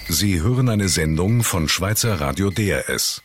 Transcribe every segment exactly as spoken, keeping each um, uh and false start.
Sie hören eine Sendung von Schweizer Radio D R S.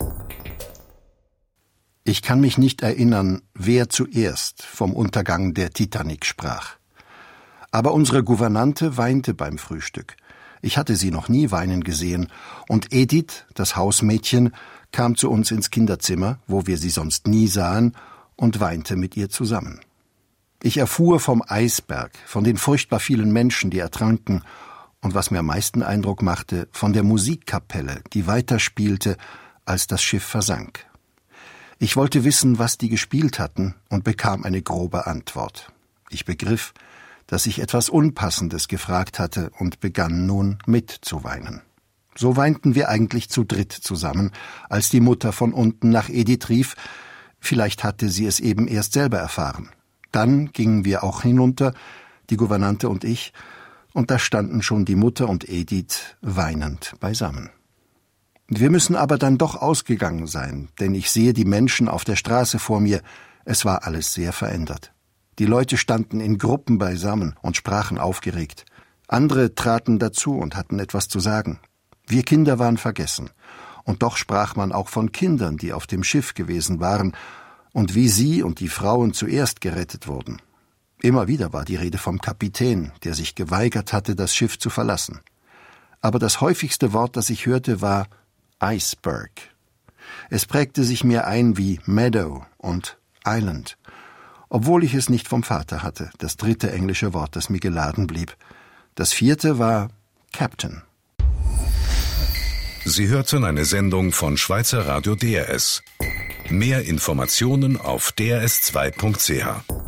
Ich kann mich nicht erinnern, wer zuerst vom Untergang der Titanic sprach. Aber unsere Gouvernante weinte beim Frühstück. Ich hatte sie noch nie weinen gesehen, und Edith, das Hausmädchen, kam zu uns ins Kinderzimmer, wo wir sie sonst nie sahen, und weinte mit ihr zusammen. Ich erfuhr vom Eisberg, von den furchtbar vielen Menschen, die ertranken, und was mir am meisten Eindruck machte, von der Musikkapelle, die weiterspielte, als das Schiff versank. Ich wollte wissen, was die gespielt hatten, und bekam eine grobe Antwort. Ich begriff, dass ich etwas Unpassendes gefragt hatte und begann nun mitzuweinen. So weinten wir eigentlich zu dritt zusammen, als die Mutter von unten nach Edith rief. Vielleicht hatte sie es eben erst selber erfahren. Dann gingen wir auch hinunter, die Gouvernante und ich, und da standen schon die Mutter und Edith weinend beisammen. Wir müssen aber dann doch ausgegangen sein, denn ich sehe die Menschen auf der Straße vor mir. Es war alles sehr verändert. Die Leute standen in Gruppen beisammen und sprachen aufgeregt. Andere traten dazu und hatten etwas zu sagen. Wir Kinder waren vergessen. Und doch sprach man auch von Kindern, die auf dem Schiff gewesen waren und wie sie und die Frauen zuerst gerettet wurden. Immer wieder war die Rede vom Kapitän, der sich geweigert hatte, das Schiff zu verlassen. Aber das häufigste Wort, das ich hörte, war Iceberg. Es prägte sich mir ein wie Meadow und Island, obwohl ich es nicht vom Vater hatte, das dritte englische Wort, das mir geladen blieb. Das vierte war Captain. Sie hörten eine Sendung von Schweizer Radio D R S. Mehr Informationen auf d r s zwei punkt c h.